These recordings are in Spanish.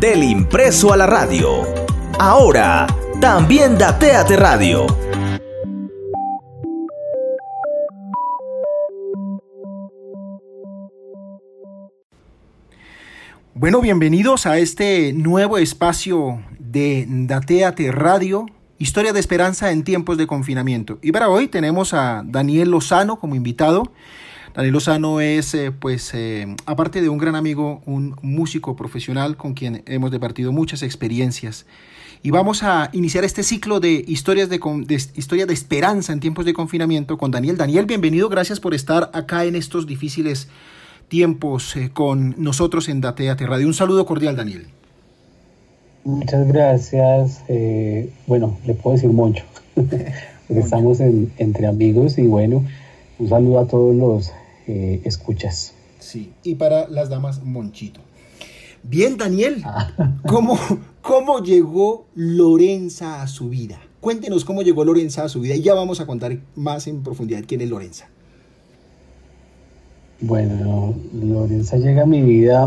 Del impreso a la radio. Ahora, también Datéate Radio. Bueno, bienvenidos a este nuevo espacio de Datéate Radio, historia de esperanza en tiempos de confinamiento. Y para hoy tenemos a Daniel Lozano como invitado. Daniel Lozano es, aparte de un gran amigo, un músico profesional con quien hemos departido muchas experiencias. Y vamos a iniciar este ciclo de historia de esperanza en tiempos de confinamiento con Daniel. Daniel, bienvenido, gracias por estar acá en estos difíciles tiempos con nosotros en Datéate Radio. Un saludo cordial, Daniel. Muchas gracias. Bueno, le puedo decir Moncho, porque estamos entre amigos y bueno, un saludo a todos los escuchas. Sí, y para las damas, Monchito. Bien, Daniel, ¿cómo llegó Lorenza a su vida? Cuéntenos cómo llegó Lorenza a su vida y ya vamos a contar más en profundidad quién es Lorenza. Bueno, Lorenza llega a mi vida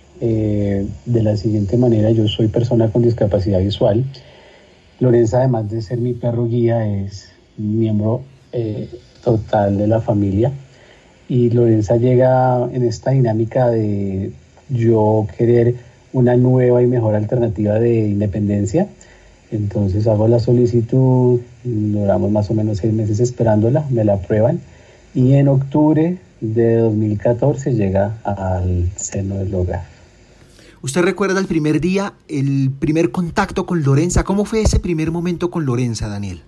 de la siguiente manera. Yo soy persona con discapacidad visual. Lorenza, además de ser mi perro guía, es miembro total de la familia. Y Lorenza llega en esta dinámica de yo querer una nueva y mejor alternativa de independencia. Entonces hago la solicitud, duramos más o menos 6 meses esperándola, me la aprueban y en octubre de 2014 llega al seno del hogar. ¿Usted recuerda el primer día, el primer contacto con Lorenza? ¿Cómo fue ese primer momento con Lorenza, Daniel?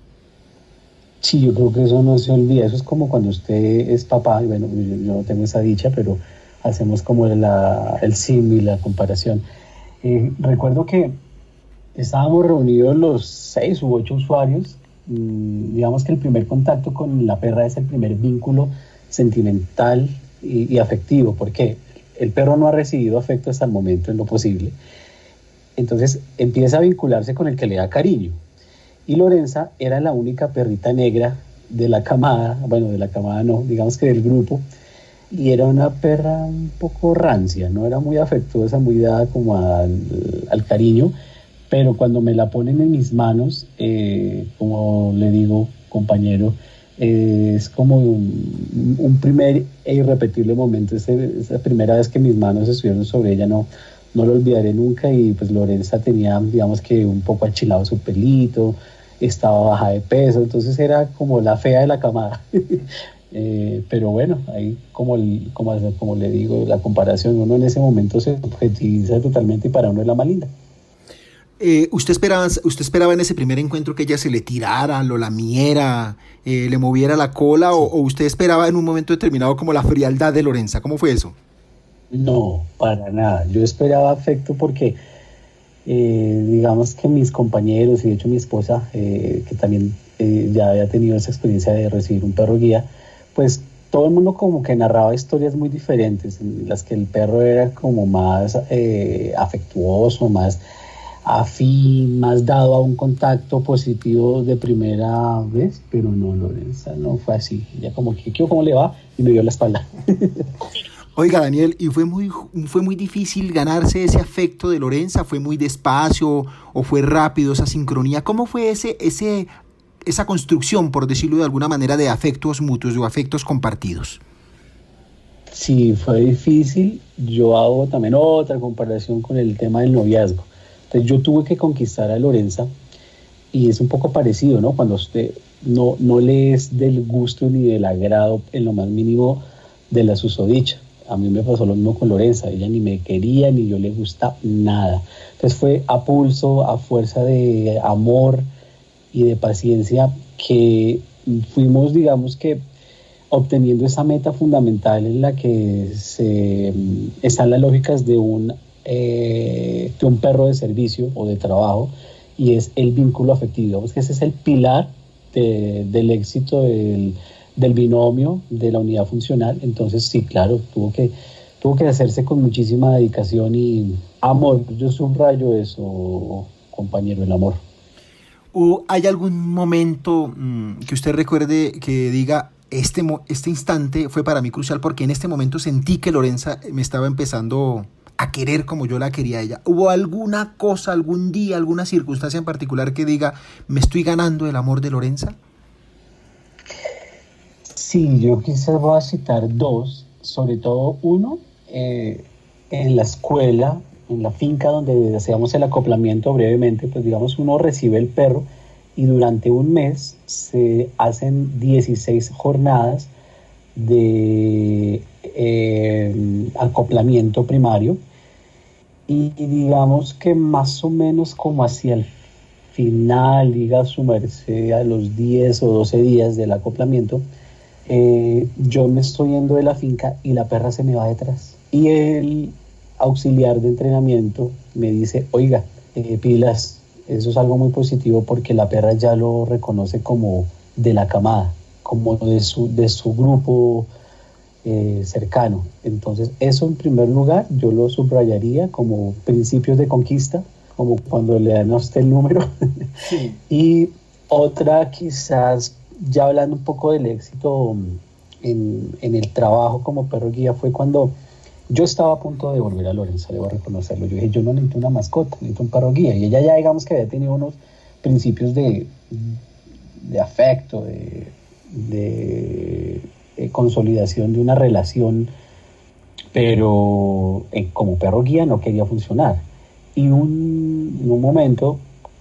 Sí, yo creo que eso no se olvida. Eso es como cuando usted es papá, y bueno, yo no tengo esa dicha, pero hacemos como el símil, la comparación. Recuerdo que estábamos reunidos los 6 u 8 usuarios. Digamos que el primer contacto con la perra es el primer vínculo sentimental y afectivo, porque el perro no ha recibido afecto hasta el momento en lo posible. Entonces empieza a vincularse con el que le da cariño. Y Lorenza era la única perrita negra de la camada, no, digamos que del grupo, y era una perra un poco rancia, no era muy afectuosa, muy dada como al cariño, pero cuando me la ponen en mis manos, como le digo, compañero, es como un primer e irrepetible momento. Esa primera vez que mis manos estuvieron sobre ella no lo olvidaré nunca. Y pues Lorenza tenía, digamos que un poco achilado su pelito, estaba baja de peso, entonces era como la fea de la camada. Pero bueno, ahí como le digo, la comparación, uno en ese momento se objetiviza totalmente y para uno es la más linda. ¿Usted esperaba en ese primer encuentro que ella se le tirara, lo lamiera, le moviera la cola o usted esperaba en un momento determinado como la frialdad de Lorenza? ¿Cómo fue eso? No, para nada. Yo esperaba afecto porque digamos que mis compañeros y de hecho mi esposa, que también ya había tenido esa experiencia de recibir un perro guía, pues todo el mundo como que narraba historias muy diferentes, en las que el perro era como más afectuoso, más afín, más dado a un contacto positivo de primera vez, pero no, Lorenza no fue así. Ella como que, ¿cómo le va? Y me dio la espalda. Oiga, Daniel, ¿y fue muy difícil ganarse ese afecto de Lorenza? ¿Fue muy despacio o fue rápido esa sincronía? ¿Cómo fue esa construcción, por decirlo de alguna manera, de afectos mutuos o afectos compartidos? Sí, fue difícil. Yo hago también otra comparación con el tema del noviazgo. Entonces yo tuve que conquistar a Lorenza y es un poco parecido, ¿no? Cuando usted no le es del gusto ni del agrado en lo más mínimo de la susodicha. A mí me pasó lo mismo con Lorenza, ella ni me quería ni yo le gusta nada. Entonces fue a pulso, a fuerza de amor y de paciencia que fuimos, digamos que, obteniendo esa meta fundamental en la que están las lógicas de un perro de servicio o de trabajo, y es el vínculo afectivo. Digamos que ese es el pilar del éxito del binomio, de la unidad funcional. Entonces sí, claro, tuvo que hacerse con muchísima dedicación y amor. Yo subrayo eso, compañero, el amor. ¿Hay algún momento que usted recuerde que diga, este instante fue para mí crucial porque en este momento sentí que Lorenza me estaba empezando a querer como yo la quería a ella? ¿Hubo alguna cosa, algún día, alguna circunstancia en particular que diga, me estoy ganando el amor de Lorenza? Sí, yo quizás voy a citar dos, sobre todo uno, en la escuela, en la finca donde hacíamos el acoplamiento brevemente, pues digamos uno recibe el perro y durante un mes se hacen 16 jornadas de acoplamiento primario y digamos que más o menos como hacia el final, diga su merced, a los 10 o 12 días del acoplamiento, yo me estoy yendo de la finca y la perra se me va detrás. Y el auxiliar de entrenamiento me dice, oiga, pilas, eso es algo muy positivo porque la perra ya lo reconoce como de la camada, como de su grupo cercano. Entonces, eso en primer lugar yo lo subrayaría como principios de conquista, como cuando le dan a usted el número. Sí. Y otra quizás, ya hablando un poco del éxito en el trabajo como perro guía, fue cuando yo estaba a punto de devolver a Lorenza, debo reconocerlo. Yo dije, yo no necesito una mascota, necesito un perro guía. Y ella ya digamos que había tenido unos principios de afecto, de consolidación de una relación, pero como perro guía no quería funcionar. Y en un momento,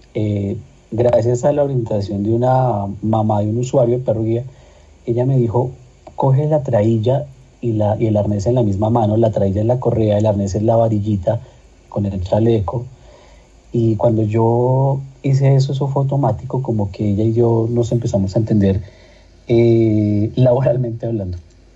gracias a la orientación de una mamá de un usuario de perro guía, ella me dijo, coge la trailla y el arnés en la misma mano, la trailla es la correa, el arnés es la varillita con el chaleco. Y cuando yo hice eso fue automático, como que ella y yo nos empezamos a entender laboralmente hablando.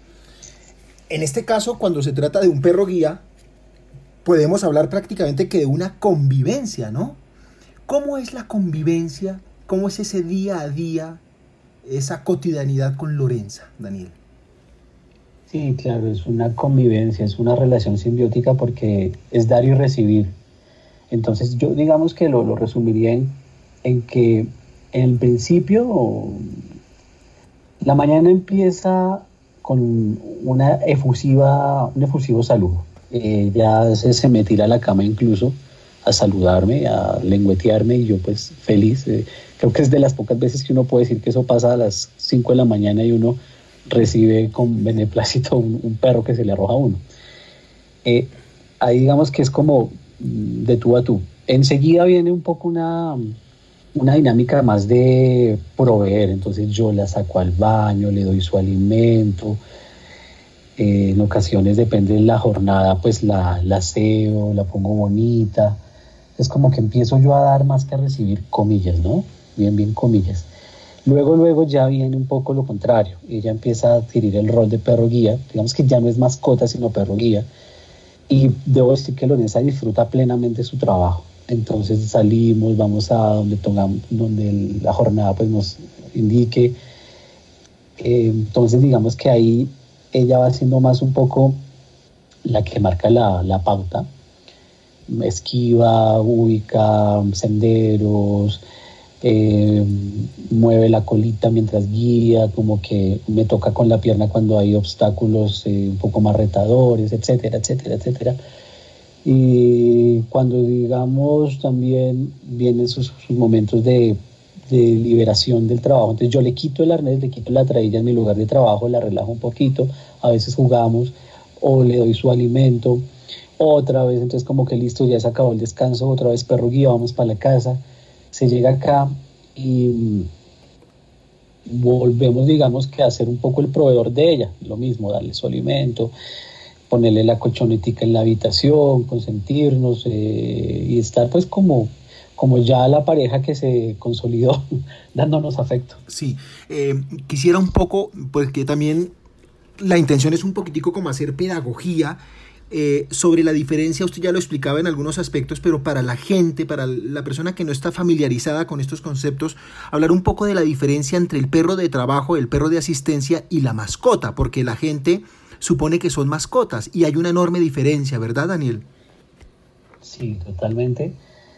En este caso, cuando se trata de un perro guía, podemos hablar prácticamente que de una convivencia, ¿no? ¿Cómo es la convivencia? ¿Cómo es ese día a día, esa cotidianidad con Lorenza, Daniel? Sí, claro, es una convivencia, es una relación simbiótica porque es dar y recibir. Entonces yo digamos que lo resumiría en que en principio la mañana empieza con un efusivo saludo. Ya se me tira a la cama incluso a saludarme, a lengüetearme y yo pues feliz. Creo que es de las pocas veces que uno puede decir que eso pasa a las 5 de la mañana y uno recibe con beneplácito un perro que se le arroja a uno. Ahí digamos que es como de tú a tú. Enseguida viene un poco una dinámica más de proveer, entonces yo la saco al baño, le doy su alimento, en ocasiones depende de la jornada, pues la aseo, la pongo bonita, es como que empiezo yo a dar más que a recibir, comillas, ¿no? Bien comillas. Luego ya viene un poco lo contrario, ella empieza a adquirir el rol de perro guía, digamos que ya no es mascota sino perro guía, y debo decir que Lorenza disfruta plenamente su trabajo. Entonces salimos, vamos a donde la jornada pues nos indique. Entonces digamos que ahí ella va siendo más un poco la que marca la pauta. Esquiva, ubica senderos, mueve la colita mientras guía, como que me toca con la pierna cuando hay obstáculos un poco más retadores, etcétera. Y cuando digamos también vienen sus momentos de liberación del trabajo, entonces yo le quito el arnés, le quito la trailla en mi lugar de trabajo, la relajo un poquito, a veces jugamos o le doy su alimento, otra vez entonces como que listo, ya se acabó el descanso, otra vez perro guía, vamos para la casa, se llega acá y volvemos digamos que a ser un poco el proveedor de ella, lo mismo, darle su alimento, ponerle la colchonetica en la habitación, consentirnos y estar pues como ya la pareja que se consolidó dándonos afecto. Sí, quisiera un poco, pues que también la intención es un poquitico como hacer pedagogía sobre la diferencia, usted ya lo explicaba en algunos aspectos, pero para la gente, para la persona que no está familiarizada con estos conceptos, hablar un poco de la diferencia entre el perro de trabajo, el perro de asistencia y la mascota, porque la gente supone que son mascotas y hay una enorme diferencia, ¿verdad, Daniel? Sí, totalmente.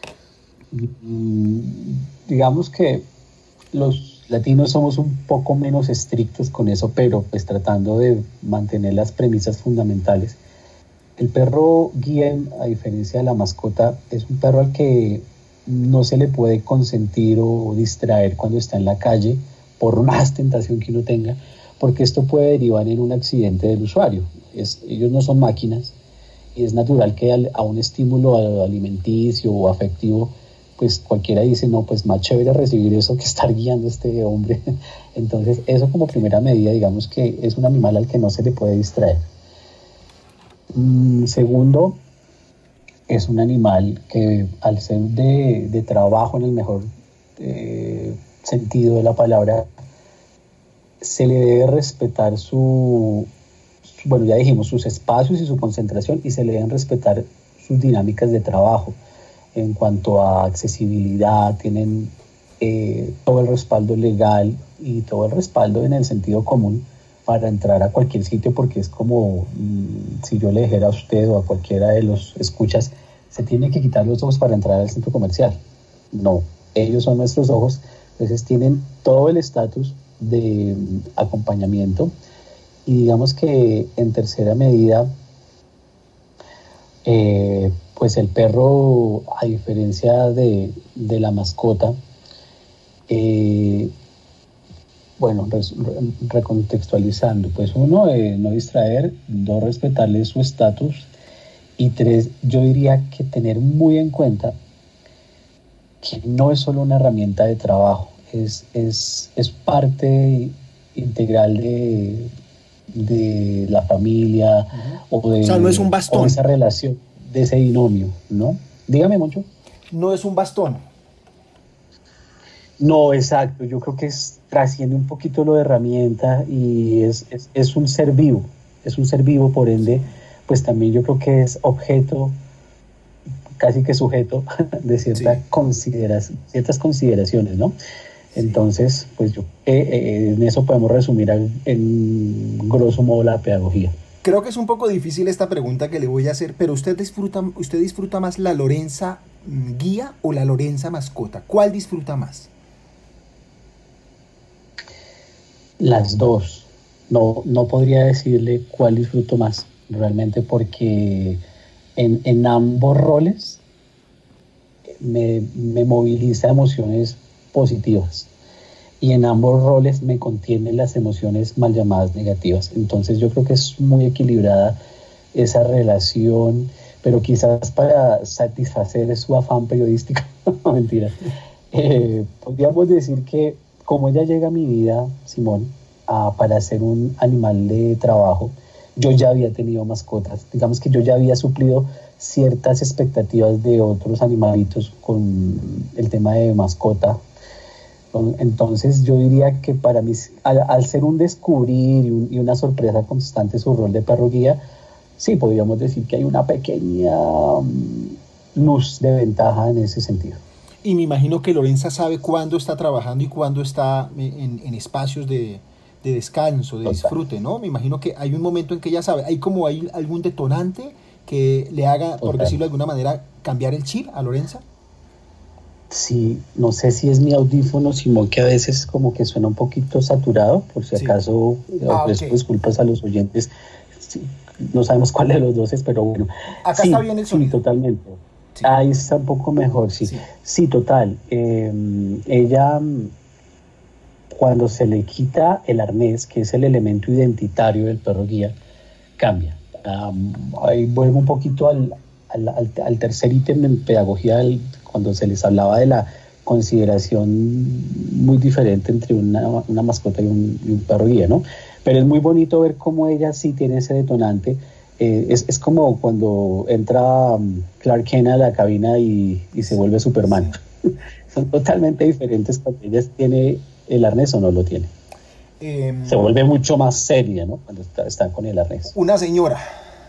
Digamos que los latinos somos un poco menos estrictos con eso, pero pues tratando de mantener las premisas fundamentales. El perro guía, a diferencia de la mascota, es un perro al que no se le puede consentir o distraer cuando está en la calle, por más tentación que uno tenga, porque esto puede derivar en un accidente del usuario. Ellos no son máquinas y es natural que a un estímulo alimenticio o afectivo, pues cualquiera dice, no, pues más chévere recibir eso que estar guiando a este hombre. Entonces, eso como primera medida, digamos que es un animal al que no se le puede distraer. Segundo, es un animal que al ser de trabajo en el mejor sentido de la palabra, se le debe respetar bueno, ya dijimos, sus espacios y su concentración, y se le deben respetar sus dinámicas de trabajo. En cuanto a accesibilidad, tienen todo el respaldo legal y todo el respaldo en el sentido común para entrar a cualquier sitio, porque es como si yo le dijera a usted o a cualquiera de los escuchas, se tiene que quitar los ojos para entrar al centro comercial. No, ellos son nuestros ojos, entonces tienen todo el estatus de acompañamiento. Y digamos que en tercera medida, pues el perro, a diferencia de la mascota, bueno, recontextualizando, pues uno, no distraer; dos, respetarle su estatus; y tres, yo diría que tener muy en cuenta que no es solo una herramienta de trabajo, es parte integral de la familia, o sea, no es un bastón. O esa relación, de ese binomio, ¿no? Dígame, Moncho. No es un bastón. No, exacto. Yo creo que trasciende un poquito lo de herramienta y es un ser vivo. Es un ser vivo, por ende, pues también yo creo que es objeto, casi que sujeto, de ciertas consideraciones, ¿no? Entonces, pues yo en eso podemos resumir en grosso modo la pedagogía. Creo que es un poco difícil esta pregunta que le voy a hacer, pero ¿usted disfruta más la Lorenza guía o la Lorenza mascota? ¿Cuál disfruta más? Las dos. No podría decirle cuál disfruto más, realmente, porque en ambos roles me moviliza emociones positivas, y en ambos roles me contienen las emociones mal llamadas negativas. Entonces yo creo que es muy equilibrada esa relación, pero quizás para satisfacer su afán periodístico, no, mentira, podríamos decir que como ella llega a mi vida, Simón, para ser un animal de trabajo, yo ya había tenido mascotas. Digamos que yo ya había suplido ciertas expectativas de otros animalitos con el tema de mascota. Entonces yo diría que para mí, al ser un descubrir y una sorpresa constante su rol de perro guía, sí podríamos decir que hay una pequeña luz de ventaja en ese sentido. Y me imagino que Lorenza sabe cuándo está trabajando y cuándo está en espacios de descanso, de disfrute, ¿no? Me imagino que hay un momento en que ella sabe. ¿Hay algún detonante que le haga, por decirlo de alguna manera, cambiar el chip a Lorenza? Sí, no sé si es mi audífono, sino que a veces como que suena un poquito saturado, por si acaso, okay. Disculpas a los oyentes, sí, no sabemos cuál de los dos es, pero bueno. Acá sí, está bien el sonido. Sí, totalmente. Sí. Ahí está un poco mejor, sí. Sí, total. Ella, cuando se le quita el arnés, que es el elemento identitario del perro guía, cambia. Ahí vuelvo un poquito al tercer ítem en pedagogía, cuando se les hablaba de la consideración muy diferente entre una mascota y un perro guía, ¿no? Pero es muy bonito ver cómo ella sí tiene ese detonante. Es como cuando entra Clark Kent a la cabina y se vuelve Superman. Son totalmente diferentes cuando ella tiene el arnés o no lo tiene. Se vuelve mucho más seria, ¿no? Cuando están con el arnés. Una señora.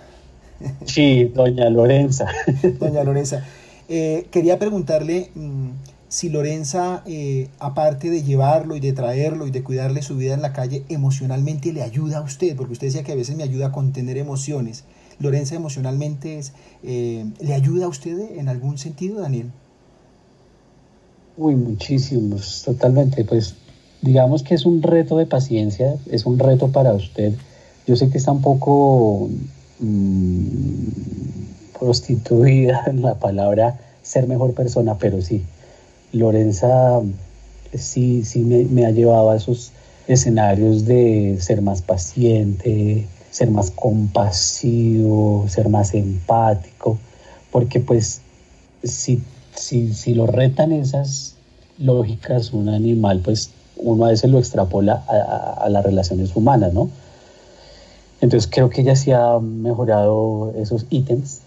Sí, doña Lorenza. Doña Lorenza. Quería preguntarle si Lorenza, aparte de llevarlo y de traerlo y de cuidarle su vida en la calle, emocionalmente le ayuda a usted, porque usted decía que a veces me ayuda a contener emociones. ¿Lorenza emocionalmente le ayuda a usted en algún sentido, Daniel? Uy, muchísimos, totalmente. Pues digamos que es un reto de paciencia, es un reto para usted. Yo sé que está un poco prostituida en la palabra ser mejor persona, pero sí, Lorenza sí me ha llevado a esos escenarios de ser más paciente, ser más compasivo, ser más empático, porque pues si lo retan esas lógicas, un animal, pues uno a veces lo extrapola a las relaciones humanas, ¿no? Entonces creo que ella sí ha mejorado esos ítems.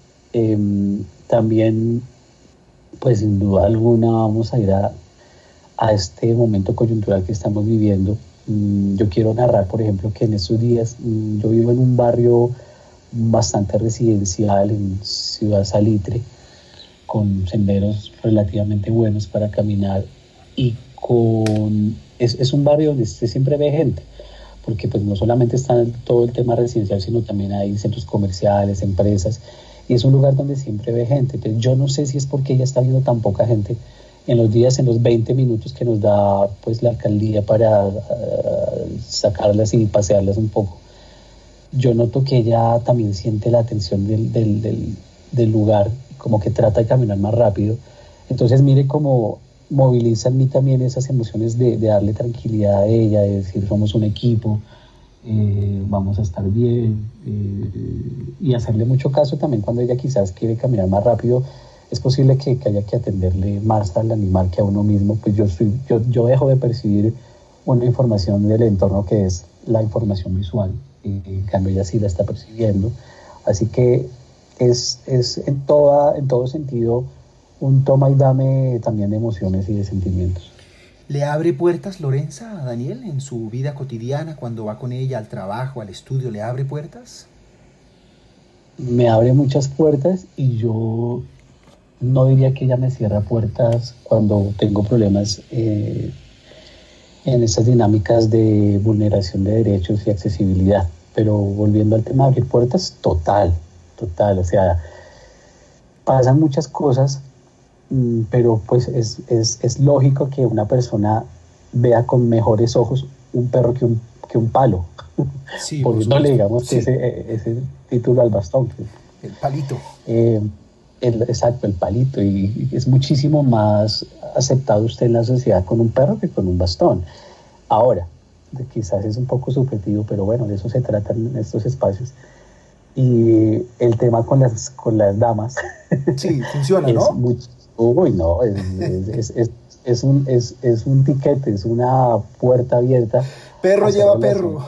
También, pues sin duda alguna, vamos a ir a este momento coyuntural que estamos viviendo. Yo quiero narrar, por ejemplo, que en estos días yo vivo en un barrio bastante residencial en Ciudad Salitre, con senderos relativamente buenos para caminar y es un barrio donde usted siempre ve gente, porque pues no solamente está todo el tema residencial, sino también hay centros comerciales, empresas, y es un lugar donde siempre ve gente. Entonces, yo no sé si es porque ella está viendo tan poca gente en los 20 minutos que nos da pues la alcaldía para sacarlas y pasearlas un poco. Yo noto que ella también siente la atención del lugar, como que trata de caminar más rápido. Entonces mire cómo moviliza en mí también esas emociones de darle tranquilidad a ella, de decir somos un equipo, vamos a estar bien, y hacerle mucho caso también cuando ella quizás quiere caminar más rápido. Es posible que haya que atenderle más al animal que a uno mismo, pues yo dejo de percibir una información del entorno que es la información visual, en cambio ella sí la está percibiendo, así que es en todo sentido un toma y dame también de emociones y de sentimientos. ¿Le abre puertas Lorenza a Daniel en su vida cotidiana cuando va con ella al trabajo, al estudio? ¿Le abre puertas? Me abre muchas puertas y yo no diría que ella me cierra puertas cuando tengo problemas en esas dinámicas de vulneración de derechos y accesibilidad. Pero volviendo al tema de abrir puertas, total, o sea, pasan muchas cosas, pero pues es lógico que una persona vea con mejores ojos un perro que un palo. Sí, poniéndole, digamos, sí, ese título al bastón. el palito. Exacto, el palito, y es muchísimo más aceptado usted en la sociedad con un perro que con un bastón. Ahora, quizás es un poco subjetivo, pero bueno, de eso se trata en estos espacios. Y el tema con las damas. Sí, funciona, ¿no? Es un tiquete, es una puerta abierta. Perro lleva perro.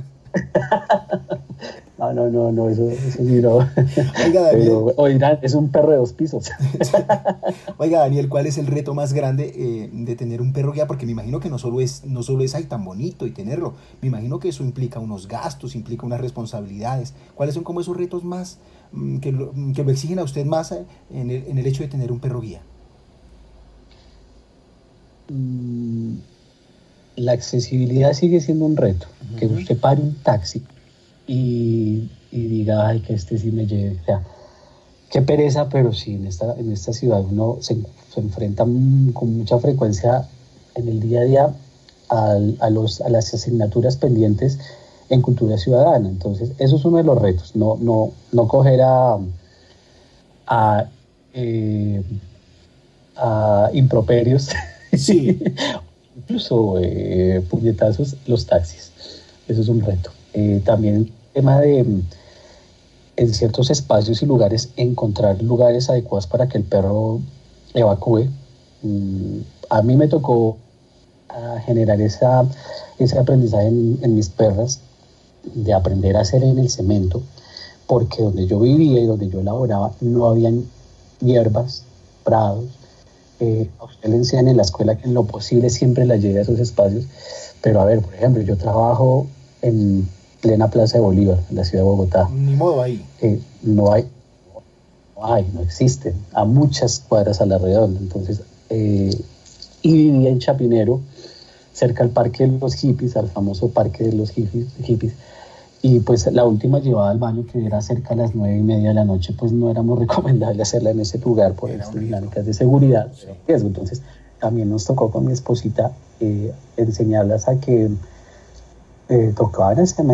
No, eso sí no. Oiga, Daniel. Pero, oigan, es un perro de 2 pisos. Oiga, Daniel, ¿cuál es el reto más grande de tener un perro guía? Porque me imagino que no solo es ay, tan bonito y tenerlo. Me imagino que eso implica unos gastos, implica unas responsabilidades. ¿Cuáles son como esos retos más que lo exigen a usted más en el hecho de tener un perro guía? La accesibilidad sigue siendo un reto. Uh-huh. Que usted pare un taxi y diga, ay, que sí me lleve. O sea, qué pereza, pero sí, en esta ciudad uno se enfrenta con mucha frecuencia en el día a día a las asignaturas pendientes en cultura ciudadana. Entonces, eso es uno de los retos, no coger a improperios, sí. incluso puñetazos los taxis. Eso es un reto. También el tema de en ciertos espacios y lugares encontrar lugares adecuados para que el perro evacúe. A mí me tocó generar ese aprendizaje en mis perras, de aprender a hacer en el cemento, porque donde yo vivía y donde yo laboraba no habían hierbas, prados. A usted le enseñan en la escuela que en lo posible siempre la lleve a esos espacios, pero a ver, por ejemplo, yo trabajo en plena Plaza de Bolívar, en la ciudad de Bogotá. Ni modo ahí. No existen, a muchas cuadras a la redonda. Entonces, y vivía en Chapinero, cerca al Parque de los Hippies, al famoso Parque de los Hippies, y pues la última llevada al baño, que era cerca a las 9:30 de la noche, pues no era muy recomendable hacerla en ese lugar por estas dinámicas de seguridad. Sí. Entonces, también nos tocó con mi esposita enseñarlas a que tocaban el cemento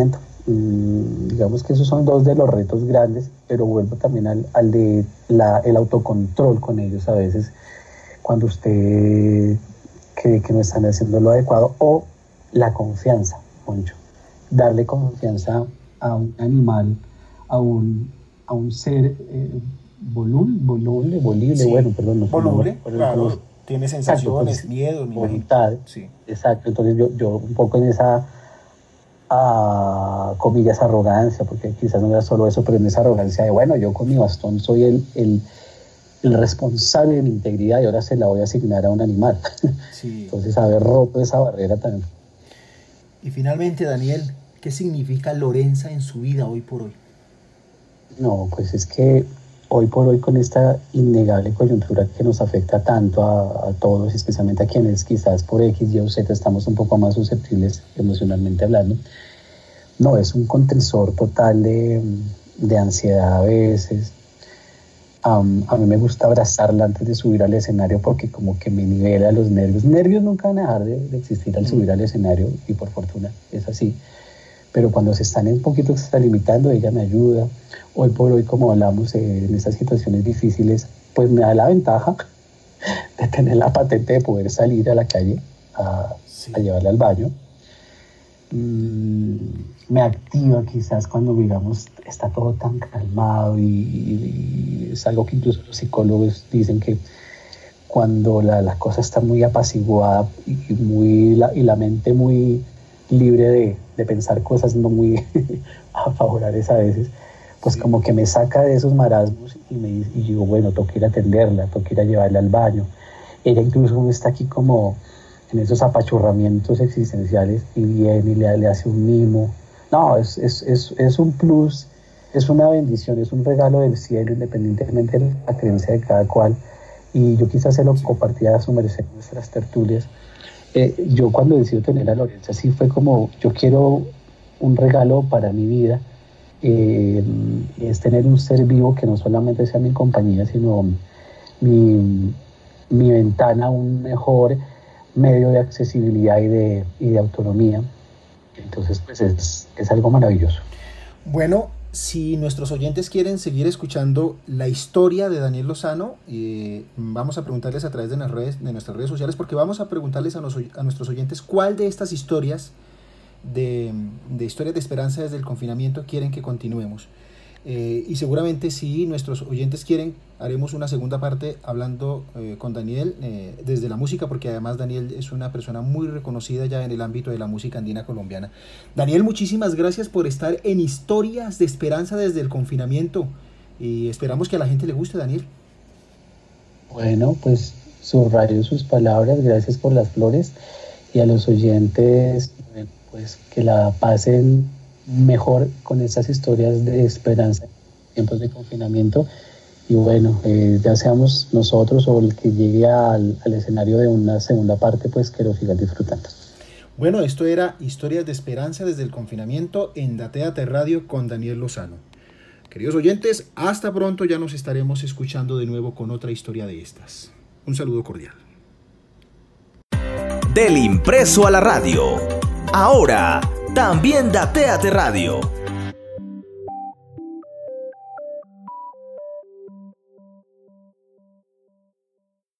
digamos que esos son dos de los retos grandes, pero vuelvo también al de el autocontrol con ellos a veces, cuando usted cree que no están haciendo lo adecuado, o la confianza, Moncho. Darle confianza a un animal, a un ser voluble, sí. bueno, perdón, no sé. Voluble, claro, tiene sensaciones, exacto, miedo, voluntad, sí. Exacto, entonces yo un poco en esa, comillas, arrogancia, porque quizás no era solo eso, pero en esa arrogancia de, bueno, yo con mi bastón soy el responsable de mi integridad y ahora se la voy a asignar a un animal. Sí. Entonces haber roto esa barrera también. Y finalmente, Daniel, ¿qué significa Lorenza en su vida hoy por hoy? No, pues es que hoy por hoy, con esta innegable coyuntura que nos afecta tanto a todos, especialmente a quienes quizás por X, Y o Z estamos un poco más susceptibles emocionalmente hablando, no, es un contensor total de ansiedad a veces. A mí me gusta abrazarla antes de subir al escenario porque como que me nivela los nervios. Nervios nunca van a dejar de existir al subir al escenario, y por fortuna es así. Pero cuando se están un poquito extralimitando, ella me ayuda. Hoy por hoy, como hablamos, en estas situaciones difíciles, pues me da la ventaja de tener la patente de poder salir a la calle a llevarla al baño. Me activa quizás cuando, digamos, está todo tan calmado, y es algo que incluso los psicólogos dicen que cuando la cosa está muy apaciguada y la mente muy libre de pensar cosas no muy favorables a veces, pues como que me saca de esos marasmos y digo, bueno, tengo que ir a atenderla, tengo que ir a llevarla al baño. Ella incluso está aquí como en esos apachurramientos existenciales y viene y le hace un mimo. No, es un plus, es una bendición, es un regalo del cielo, independientemente de la creencia de cada cual. Y yo quizás se lo compartía a su merced en nuestras tertulias. Yo cuando decido tener a Lorenza, sí fue como, yo quiero un regalo para mi vida, es tener un ser vivo que no solamente sea mi compañía, sino mi ventana a un mejor medio de accesibilidad y de autonomía. Entonces, pues es algo maravilloso. Bueno, si nuestros oyentes quieren seguir escuchando la historia de Daniel Lozano, vamos a preguntarles a través de nuestras redes sociales, porque vamos a preguntarles a nuestros oyentes cuál de estas historias de historias de esperanza desde el confinamiento quieren que continuemos. Y seguramente, si nuestros oyentes quieren, haremos una segunda parte hablando con Daniel desde la música, porque además Daniel es una persona muy reconocida ya en el ámbito de la música andina colombiana. Daniel, muchísimas gracias por estar en Historias de Esperanza desde el confinamiento, y esperamos que a la gente le guste, Daniel. Bueno, pues subrayo sus palabras, gracias por las flores, y a los oyentes, pues que la pasen mejor con esas historias de esperanza en tiempos de confinamiento. Y bueno, ya seamos nosotros o el que llegue al escenario de una segunda parte, pues que lo sigan disfrutando. Bueno, esto era Historias de Esperanza desde el confinamiento en Dateate Radio con Daniel Lozano. Queridos oyentes, hasta pronto, ya nos estaremos escuchando de nuevo con otra historia de estas. Un saludo cordial. Del impreso a la radio. Ahora, también Dateate Radio.